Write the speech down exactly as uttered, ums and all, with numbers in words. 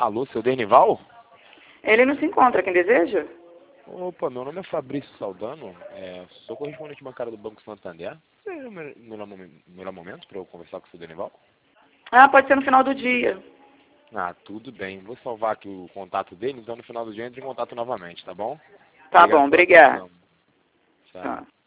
Alô, seu Dernival? Ele não se encontra, quem deseja? Opa, meu nome é Fabrício Saldano, é, sou correspondente bancário do Banco Santander. Seria o me- melhor, momen- melhor momento para eu conversar com o seu Dernival? Ah, pode ser no final do dia. Ah, tudo bem. Vou salvar aqui o contato dele, então no final do dia entre em contato novamente, tá bom? Tá bom, Obrigado pela obrigado. atenção. Tchau. Tá.